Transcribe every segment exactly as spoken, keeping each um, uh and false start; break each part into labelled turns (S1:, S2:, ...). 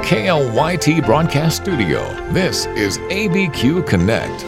S1: K L Y T Broadcast Studio, this is A B Q Connect.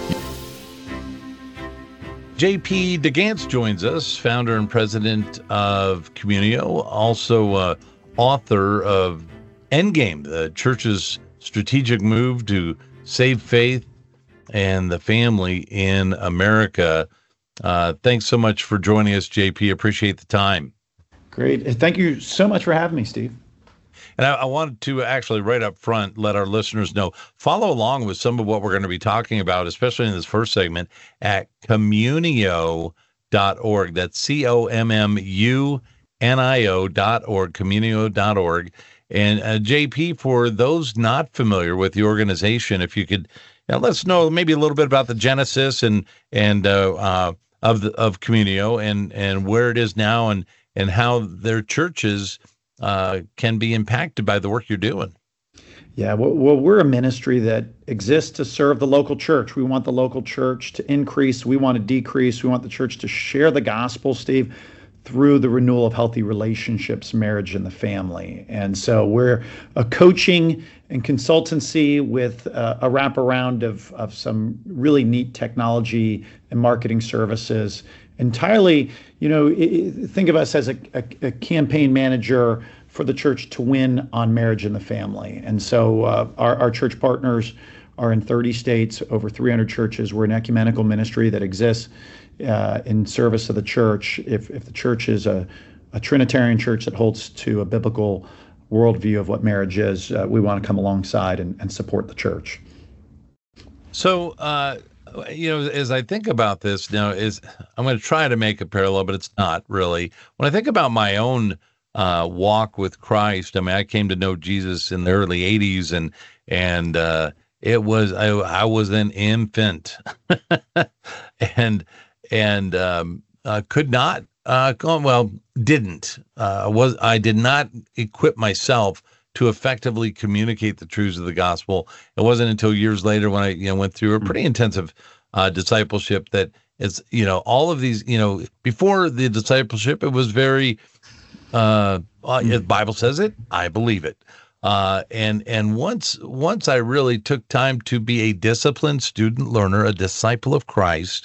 S2: J P DeGance joins us, founder and president of Communio, also uh, author of Endgame, the church's strategic move to save faith and the family in America. Uh, thanks so much for joining us, J P. Appreciate the time.
S3: Great. Thank you so much for having me, Steve.
S2: And I, I wanted to actually right up front let our listeners know, follow along with some of what we're going to be talking about, especially in this first segment, at communio dot org. That's C O M M U N I O dot org, communio dot org. And uh, J P, for those not familiar with the organization, if you could uh, let us know maybe a little bit about the genesis and and uh, uh, of the, of Communio and and where it is now and and how their churches uh, can be impacted by the work you're doing.
S3: Yeah, well, well, we're a ministry that exists to serve the local church. We want the local church to increase. We want to decrease. We want the church to share the gospel, Steve, through the renewal of healthy relationships, marriage, and the family. And so we're a coaching and consultancy with uh, a wraparound of, of some really neat technology and marketing services. Entirely, you know, it, think of us as a, a, a campaign manager for the church to win on marriage and the family. And so uh, our, our church partners are in thirty states, over three hundred churches. We're an ecumenical ministry that exists uh, in service of the church. If, if the church is a, a Trinitarian church that holds to a biblical worldview of what marriage is, uh, we want to come alongside and, and support the church.
S2: So, uh, you know, as I think about this now, is I'm going to try to make a parallel, but it's not really. When I think about my own uh, walk with Christ, I mean, I came to know Jesus in the early eighties, and and uh, it was I, I was an infant, and and um, uh, could not uh, well didn't uh, was I did not equip myself to effectively communicate the truths of the gospel. It wasn't until years later when I, you know, went through a pretty intensive uh, discipleship that it's, you know, all of these, you know, before the discipleship, it was very, uh, uh the Bible says it, I believe it. Uh, and, and once, once I really took time to be a disciplined student learner, a disciple of Christ,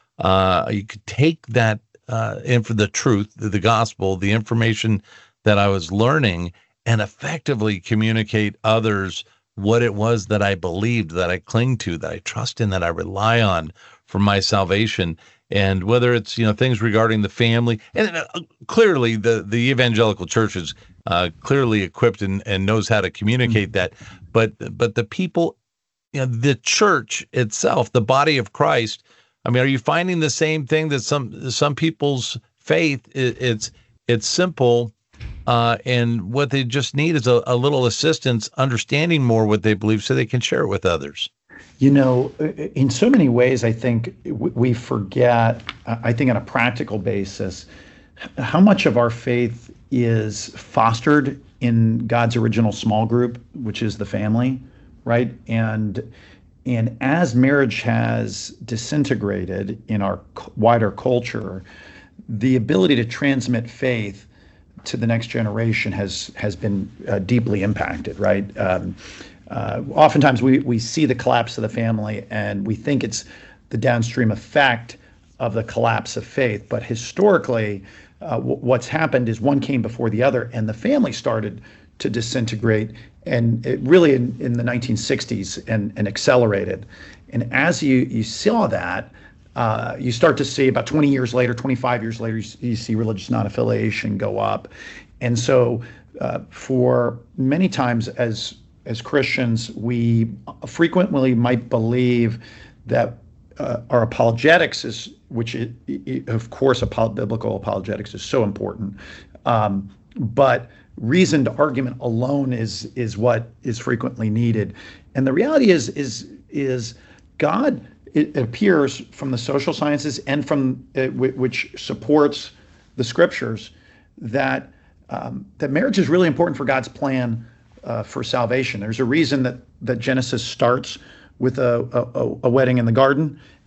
S2: uh, you could take that, uh, and for the truth, the, the gospel, the information that I was learning, and effectively communicate others what it was that I believed, that I cling to, that I trust in, that I rely on for my salvation. And whether it's, you know, things regarding the family, and uh, clearly the, the evangelical church is uh, clearly equipped and, and knows how to communicate that. But but the people, you know, the church itself, the body of Christ, I mean, are you finding the same thing that some some people's faith, it, it's it's simple, Uh, and what they just need is a, a little assistance, understanding more what they believe so they can share it with others?
S3: You know, in so many ways, I think we forget, I think on a practical basis, how much of our faith is fostered in God's original small group, which is the family, right? And and as marriage has disintegrated in our wider culture, the ability to transmit faith to the next generation has has been uh, deeply impacted, right? Um, uh, oftentimes we we see the collapse of the family and we think it's the downstream effect of the collapse of faith. But historically, uh, w- what's happened is one came before the other, and the family started to disintegrate, and it really in, in the nineteen sixties and, and accelerated. And as you you saw that, Uh, you start to see about twenty years later, twenty-five years later, you, you see religious non-affiliation go up. And so uh, for many times as as Christians, we frequently might believe that uh, our apologetics is, which it, it, of course, apo- biblical apologetics is so important, um, but reasoned argument alone is is what is frequently needed. And the reality is is is God, it appears from the social sciences and from uh, w- which supports the scriptures that um, that marriage is really important for God's plan uh, for salvation. There's a reason that that Genesis starts with a, a, a wedding in the garden,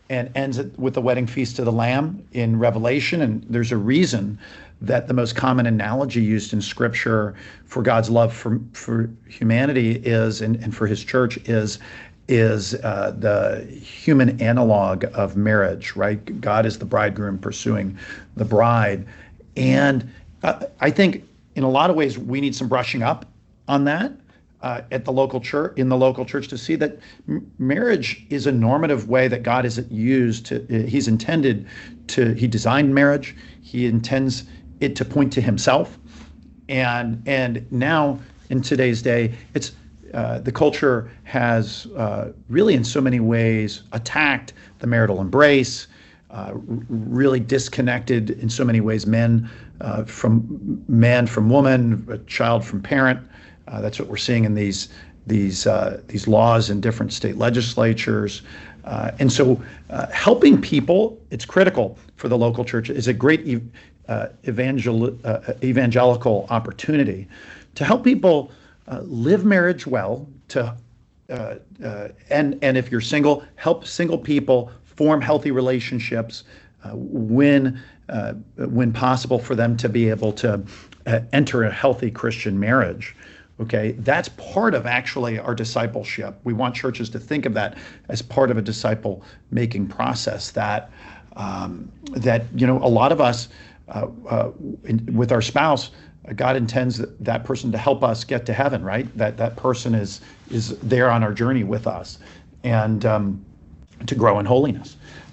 S3: and ends it with the wedding feast of the Lamb in Revelation. And there's a reason that the most common analogy used in Scripture for God's love for for humanity is, and, and for His church is, is uh, the human analog of marriage, right? God is the bridegroom pursuing the bride. And uh, I think in a lot of ways we need some brushing up on that uh, at the local church, in the local church, to see that m- marriage is a normative way that God has used to, uh, He's intended to, He designed marriage, He intends it to point to Himself. And and now in today's day, it's uh, the culture has uh, really in so many ways attacked the marital embrace, uh, r- really disconnected in so many ways men uh, from man from woman, a child from parent. Uh, that's what we're seeing in these these uh, these laws in different state legislatures. Uh, and so uh, helping people, it's critical for the local church. It's a great e- uh, evangel- uh, evangelical opportunity to help people uh, live marriage well, to uh, uh, and, and if you're single, help single people form healthy relationships uh, when, uh, when possible, for them to be able to uh, enter a healthy Christian marriage. Okay, that's part of actually our discipleship. We want churches to think of that as part of a disciple-making process. That um, that you know, a lot of us uh, uh, in, with our spouse, God intends that, that person to help us get to heaven. Right? That that person is is there on our journey with us, and um, to grow in holiness.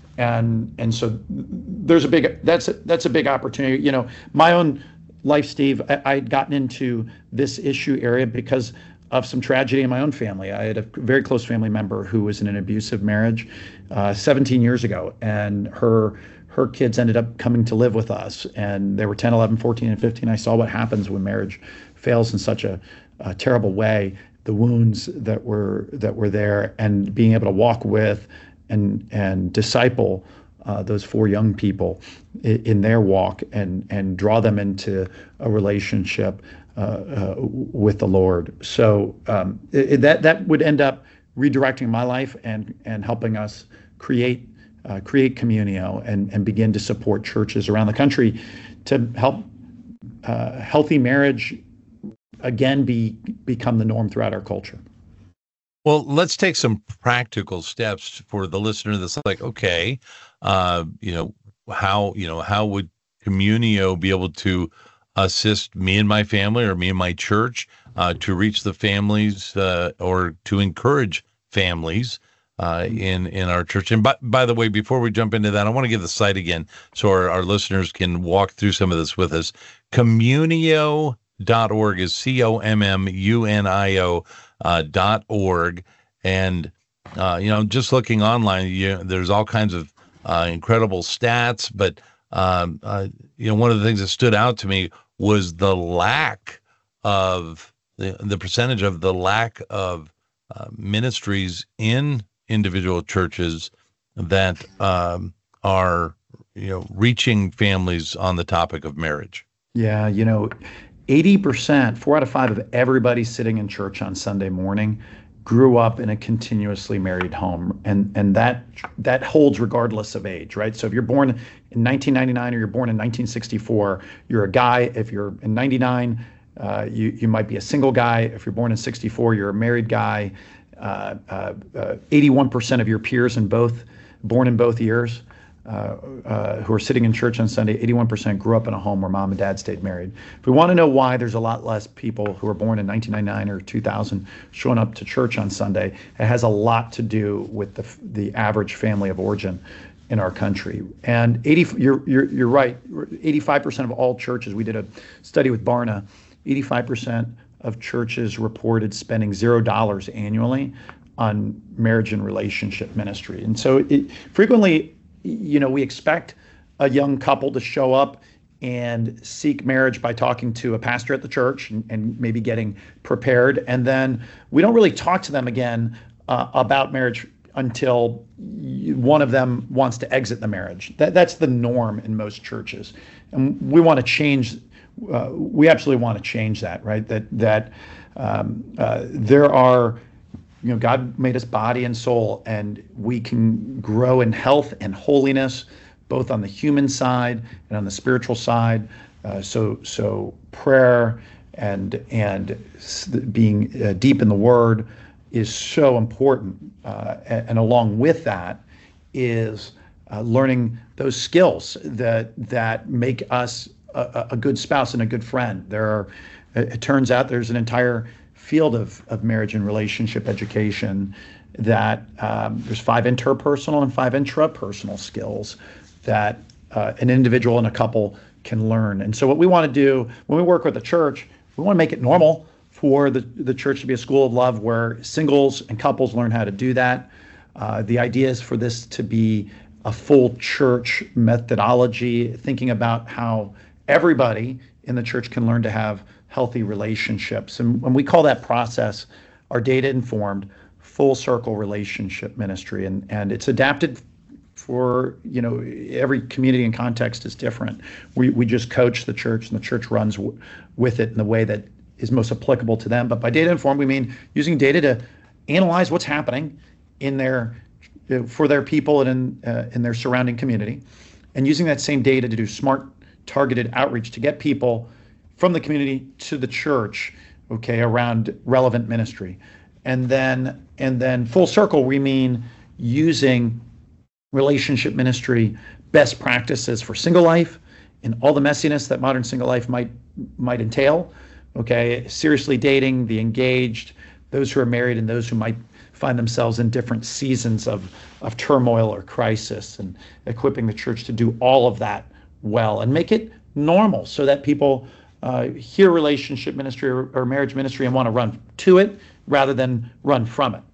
S3: And and so there's a big that's a, that's a big opportunity. You know, my own life, Steve, I, I'd gotten into this issue area because of some tragedy in my own family. I had a very close family member who was in an abusive marriage uh, seventeen years ago, and her her kids ended up coming to live with us, and they were ten, eleven, fourteen, and fifteen. I saw what happens when marriage fails in such a, a terrible way, the wounds that were that were there, and being able to walk with and and disciple Uh, those four young people in, in their walk, and and draw them into a relationship uh, uh, with the Lord. So um, it, that that would end up redirecting my life and and helping us create uh, create Communio, and and begin to support churches around the country to help uh, healthy marriage again be become the norm throughout our culture.
S2: Well, let's take some practical steps for the listener that's like, okay, uh, you know, how, you know, how would Communio be able to assist me and my family, or me and my church, uh, to reach the families, uh, or to encourage families uh, in, in our church? And by, by the way, before we jump into that, I want to give the site again so our, our listeners can walk through some of this with us. Communio dot org is C O M M U N I O uh, dot org. And, uh, you know, just looking online, you, there's all kinds of uh, incredible stats. But, um, uh, you know, one of the things that stood out to me was the lack of, the, the percentage of the lack of uh, ministries in individual churches that um, are, you know, reaching families on the topic of marriage.
S3: Yeah, you know, eighty percent, four out of five of everybody sitting in church on Sunday morning grew up in a continuously married home. And and that that holds regardless of age, right? So if you're born in nineteen ninety-nine or you're born in nineteen sixty-four, you're a guy. If you're in ninety-nine, uh, you, you might be a single guy. If you're born in sixty-four, you're a married guy. Uh, uh, uh, eighty-one percent of your peers in both, born in both years, Uh, uh, who are sitting in church on Sunday, eighty-one percent grew up in a home where mom and dad stayed married. If we want to know why there's a lot less people who were born in nineteen ninety-nine or two thousand showing up to church on Sunday, it has a lot to do with the the average family of origin in our country. And eighty, you're you're you're right. eighty-five percent of all churches. We did a study with Barna. eighty-five percent of churches reported spending zero dollars annually on marriage and relationship ministry. And so it frequently, you know, we expect a young couple to show up and seek marriage by talking to a pastor at the church and, and maybe getting prepared. And then we don't really talk to them again uh, about marriage until one of them wants to exit the marriage. That, that's the norm in most churches. And we want to change, uh, we absolutely want to change that, right? That, that um, uh, there are you know, God made us body and soul, and we can grow in health and holiness, both on the human side and on the spiritual side. Uh, so, so prayer and and being uh, deep in the Word is so important. Uh, and, and along with that is uh, learning those skills that that make us a, a good spouse and a good friend. There are, it turns out, there's an entire field of, of marriage and relationship education that um, there's five interpersonal and five intrapersonal skills that uh, an individual and a couple can learn. And so what we want to do when we work with the church, we want to make it normal for the, the church to be a school of love where singles and couples learn how to do that. Uh, the idea is for this to be a full church methodology, thinking about how everybody in the church can learn to have healthy relationships. And when we call that process our data-informed full circle relationship ministry, and, and it's adapted for, you know, every community and context is different. We we just coach the church, and the church runs w- with it in the way that is most applicable to them. But by data-informed, we mean using data to analyze what's happening in their for their people and in uh, in their surrounding community, and using that same data to do smart, targeted outreach to get people from the community to the church, okay, around relevant ministry. And then and then full circle, we mean using relationship ministry best practices for single life and all the messiness that modern single life might might entail, okay, seriously dating, the engaged, those who are married, and those who might find themselves in different seasons of, of turmoil or crisis, and equipping the church to do all of that well and make it normal so that people uh, hear relationship ministry or, or marriage ministry and want to run to it rather than run from it.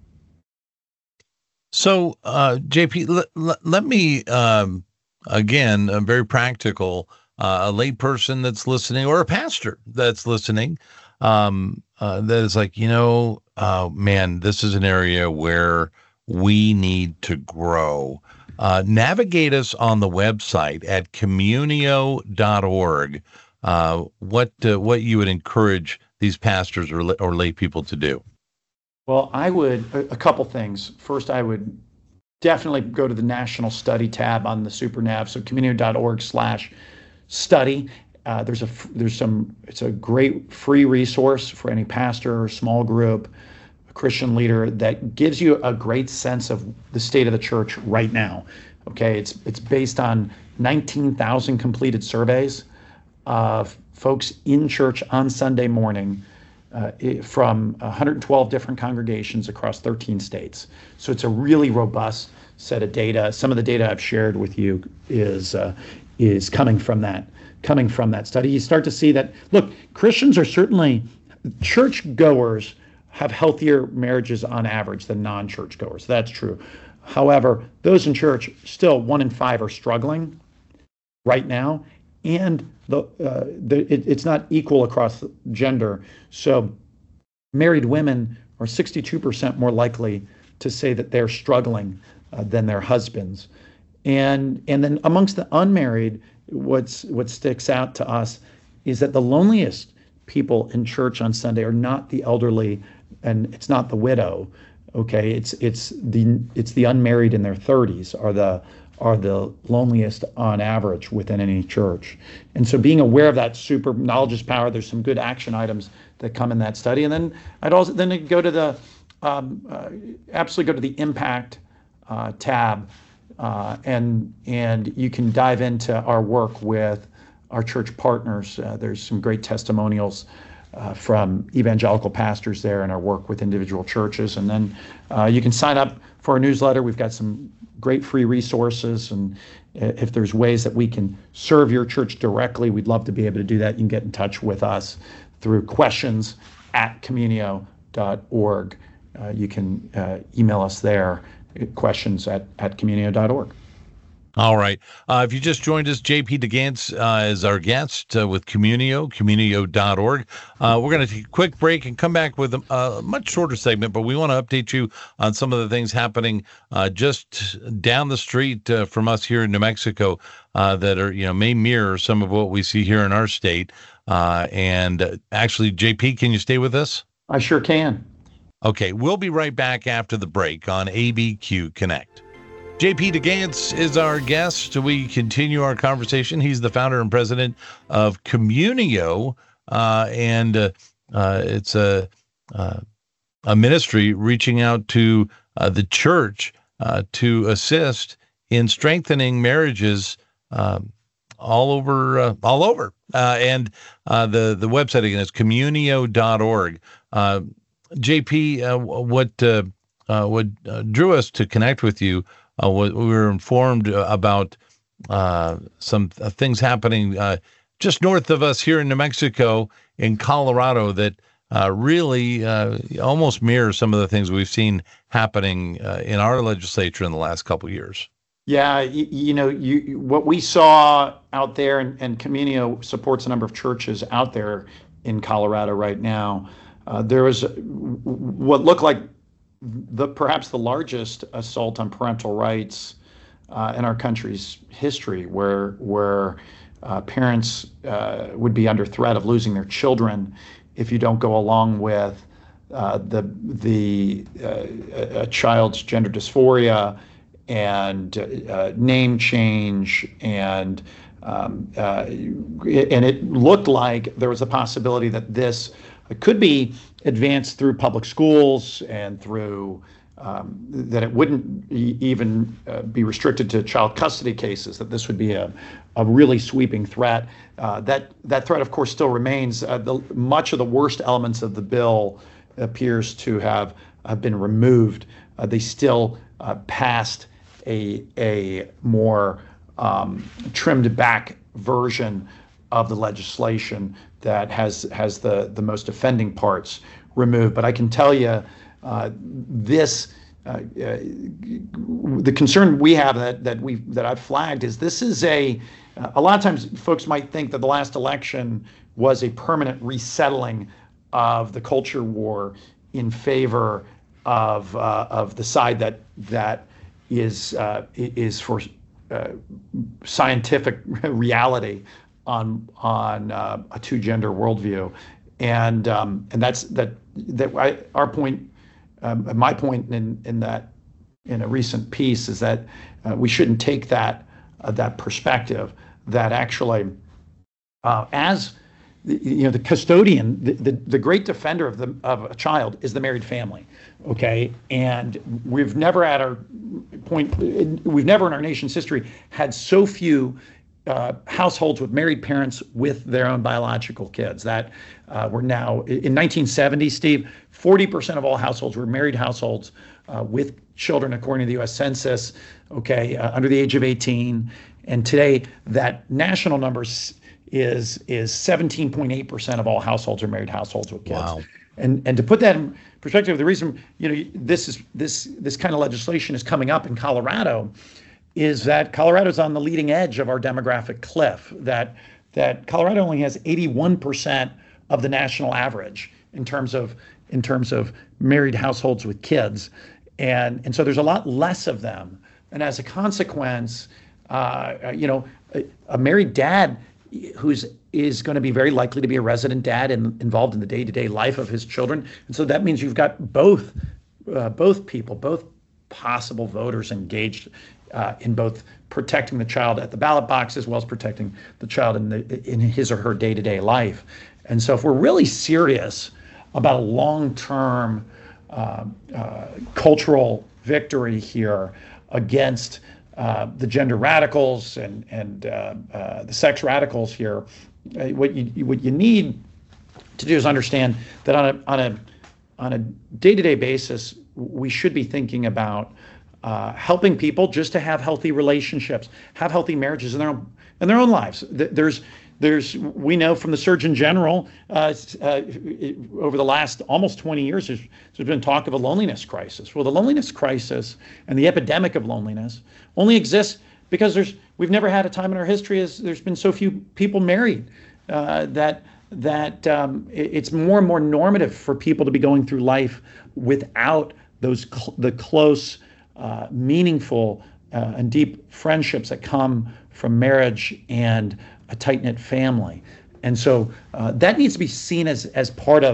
S2: So, uh, J P, l- l- let me, um, again, a very practical, uh, a lay person that's listening, or a pastor that's listening, um, uh, that is like, you know, uh, man, this is an area where we need to grow. Uh, navigate us on the website at communio dot org. Uh, what uh, what you would encourage these pastors or or lay people to do?
S3: Well, I would, a, a couple things. First, I would definitely go to the National Study tab on the SuperNav, so communio dot org slash study. Uh, there's a there's some it's a great free resource for any pastor or small group, a Christian leader, that gives you a great sense of the state of the church right now. Okay, it's it's based on nineteen thousand completed surveys of folks in church on Sunday morning, Uh, from one hundred twelve different congregations across thirteen states. So it's a really robust set of data. Some of the data I've shared with you is uh, is coming from that coming from that study. You start to see that, look, Christians are certainly, church goers have healthier marriages on average than non-church goers. That's true. However, those in church, still one in five are struggling right now. And the, uh, the it, it's not equal across gender. So married women are sixty-two percent more likely to say that they're struggling uh, than their husbands. And and then amongst the unmarried, what's what sticks out to us is that the loneliest people in church on Sunday are not the elderly, and it's not the widow. Okay, it's it's the it's the unmarried in their thirties are the are the loneliest on average within any church. And so being aware of that, super knowledge is power. There's some good action items that come in that study. And then I'd also then I'd go to the, um, uh, absolutely go to the impact uh, tab, uh, and and you can dive into our work with our church partners. Uh, there's some great testimonials uh, from evangelical pastors there, and our work with individual churches. And then uh, you can sign up for our newsletter. We've got some great free resources, and if there's ways that we can serve your church directly, we'd love to be able to do that. You can get in touch with us through questions at communio dot org. Uh, you can uh, email us there, questions at, at communio dot org.
S2: All right. Uh, if you just joined us, J P DeGance uh, is our guest uh, with Communio, communio dot org. Uh, we're going to take a quick break and come back with a, a much shorter segment, but we want to update you on some of the things happening uh, just down the street uh, from us here in New Mexico uh, that are, you know, may mirror some of what we see here in our state. Uh, and uh, actually, J P, can you stay with us?
S3: I sure can.
S2: Okay, we'll be right back after the break on A B Q Connect. J P DeGance is our guest. We continue our conversation. He's the founder and president of Communio, uh, and uh, uh, it's a uh, a ministry reaching out to uh, the church uh, to assist in strengthening marriages um, all over, uh, all over. Uh, and uh, the the website again is communio dot org. Uh, J P, uh, what uh, uh, what uh, drew us to connect with you? Uh, we were informed about uh, some uh, things happening uh, just north of us here in New Mexico, in Colorado, that uh, really uh, almost mirror some of the things we've seen happening uh, in our legislature in the last couple of years.
S3: Yeah, you, you know, you what we saw out there, and, and Communio supports a number of churches out there in Colorado right now. Uh, there was what looked like the perhaps the largest assault on parental rights uh, in our country's history, where where uh, parents uh, would be under threat of losing their children if you don't go along with uh, the the uh, a child's gender dysphoria and uh, name change, and um, uh, and it looked like there was a possibility that this could be advanced through public schools and through um, that it wouldn't e- even uh, be restricted to child custody cases, that this would be a, a really sweeping threat. Uh, that that threat, of course, still remains. Uh, the, much of the worst elements of the bill appears to have, have been removed. Uh, they still uh, passed a, a more um, trimmed back version of the legislation that has has the, the most offending parts removed. But I can tell you, uh, this uh, uh, the concern we have that that we that I've flagged is this is a uh, a lot of times folks might think that the last election was a permanent resettling of the culture war in favor of uh, of the side that that is uh, is for uh, scientific reality on on uh, a two-gender worldview, and um, and that's that that I, our point, um, my point in in that in a recent piece is that uh, we shouldn't take that uh, that perspective that actually uh, as you know the custodian, the, the the great defender of the of a child is the married family, okay, and we've never at our point we've never in our nation's history had so few Uh, households with married parents with their own biological kids. That uh, we're now in nineteen seventy, Steve, forty percent of all households were married households uh, with children, according to the U S Census, okay, uh, under the age of eighteen. And today, that national number is is seventeen point eight percent of all households are married households with kids.
S2: Wow.
S3: And and to put that in perspective, the reason you know this is this this kind of legislation is coming up in Colorado is that Colorado's on the leading edge of our demographic cliff, that that Colorado only has eighty-one percent of the national average in terms of in terms of married households with kids. And and so there's a lot less of them. And as a consequence, uh, you know, a, a married dad who's is going to be very likely to be a resident dad and involved in the day-to-day life of his children. And so that means you've got both uh, both people, both possible voters engaged Uh, in both protecting the child at the ballot box as well as protecting the child in the in his or her day-to-day life. And so if we're really serious about a long-term uh, uh, cultural victory here against uh, the gender radicals and and uh, uh, the sex radicals here, uh, what you what you need to do is understand that on a on a on a day-to-day basis, we should be thinking about Uh, helping people just to have healthy relationships, have healthy marriages in their own in their own lives. There's there's we know from the Surgeon General uh, uh, over the last almost twenty years, there's, there's been talk of a loneliness crisis. Well, the loneliness crisis and the epidemic of loneliness only exists because there's we've never had a time in our history as there's been so few people married uh, that that um, it's more and more normative for people to be going through life without those cl- the close. Uh, meaningful uh, and deep friendships that come from marriage and a tight-knit family. And so uh, that needs to be seen as as part of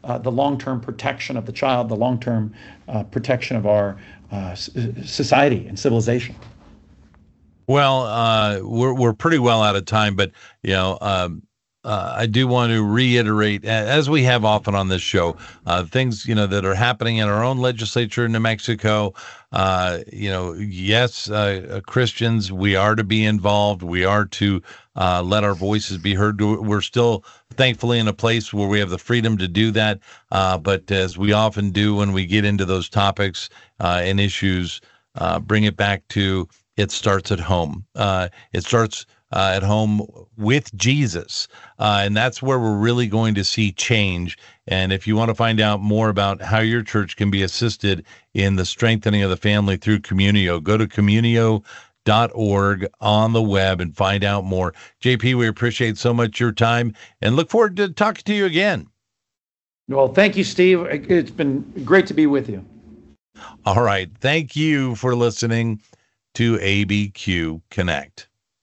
S3: uh, the long-term protection of the child, the long-term uh, protection of our uh, society and civilization.
S2: Well, uh, we're we're pretty well out of time, but you know, um, uh, I do want to reiterate, as we have often on this show, uh, things you know that are happening in our own legislature in New Mexico. Uh, you know, yes, uh, Christians, we are to be involved. We are to uh, let our voices be heard. We're still, thankfully, in a place where we have the freedom to do that. Uh, but as we often do when we get into those topics uh, and issues, uh, bring it back to it starts at home. Uh, it starts uh, at home with Jesus. Uh, and that's where we're really going to see change. And if you want to find out more about how your church can be assisted in the strengthening of the family through Communio, go to communio dot org on the web and find out more. J P, we appreciate so much your time and look forward to talking to you again.
S3: Well, thank you, Steve. It's been great to be with you.
S2: All right. Thank you for listening to A B Q Connect.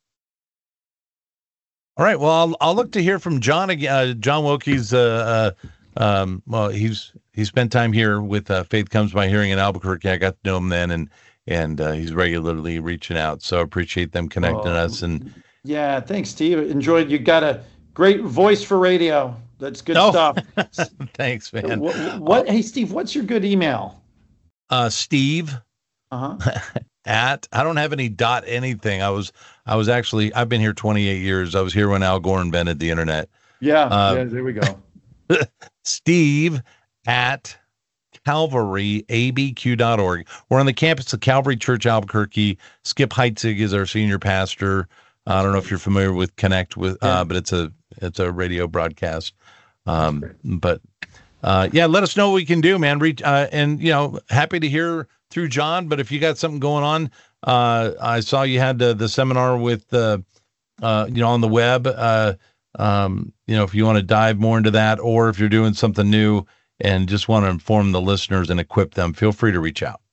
S2: All right. Well, I'll, I'll look to hear from John again. Uh, John Wilkie's, uh, uh, um, well, he's he spent time here with uh, Faith Comes by Hearing in Albuquerque. I got to know him then, and and uh, he's regularly reaching out. So I appreciate them connecting oh, us. And
S3: yeah, thanks, Steve. Enjoyed. You got a great voice for radio. That's good
S2: oh,
S3: stuff.
S2: Thanks, man.
S3: What, what? Hey, Steve, what's your good email?
S2: Uh, Steve. Uh huh. At I don't have any dot anything. I was I was actually I've been here twenty-eight years. I was here when Al Gore invented the internet.
S3: Yeah, uh, yeah there we go.
S2: Steve at calvary a b q dot org. We're on the campus of Calvary Church Albuquerque. Skip Heitzig is our senior pastor. I don't know if you're familiar with Connect with, uh, but it's a it's a radio broadcast. Um, but uh, yeah, let us know what we can do, man. Reach uh, and you know, happy to hear through John. But if you got something going on, uh, I saw you had the, the seminar with uh, uh, you know, on the web. Uh, um, you know, if you want to dive more into that, or if you're doing something new and just want to inform the listeners and equip them, feel free to reach out.